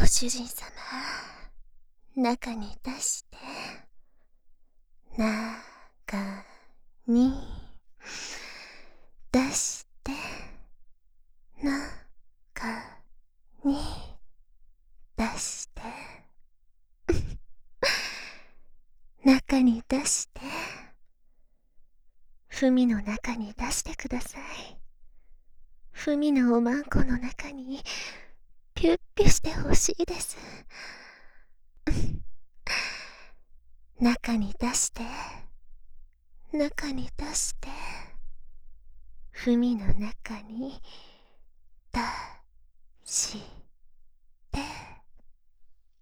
主人様、中に出して、中に出して、中に出して、中に出して、文の中に出してください。文のおまんこの中にピュッピュしてほしいです。中に出して、中に出して、文の中に出して